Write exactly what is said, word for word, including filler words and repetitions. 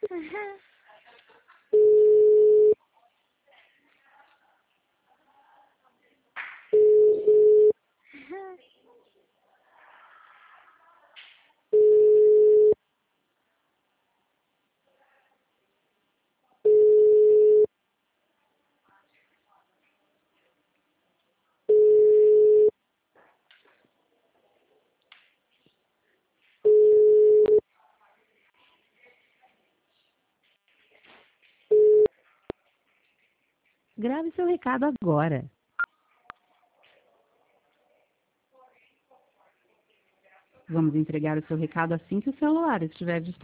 Uhum. Uhum. Grave seu recado agora. Vamos entregar o seu recado assim que o celular estiver disponível.